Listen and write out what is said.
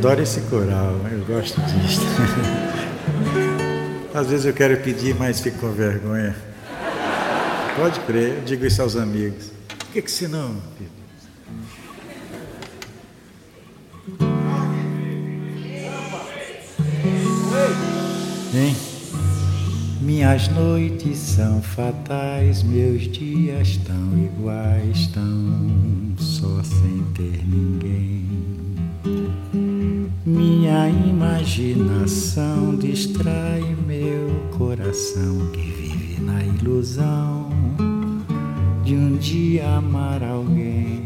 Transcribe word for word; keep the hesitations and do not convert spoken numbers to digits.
adoro esse coral, eu gosto disso. Às vezes eu quero pedir, mas fico com vergonha. Pode crer, eu digo isso aos amigos. Por que que você não? Hein? Minhas noites são fatais, meus dias tão iguais, tão só sem ter ninguém. Minha imaginação distrai meu coração que vive na ilusão de um dia amar alguém.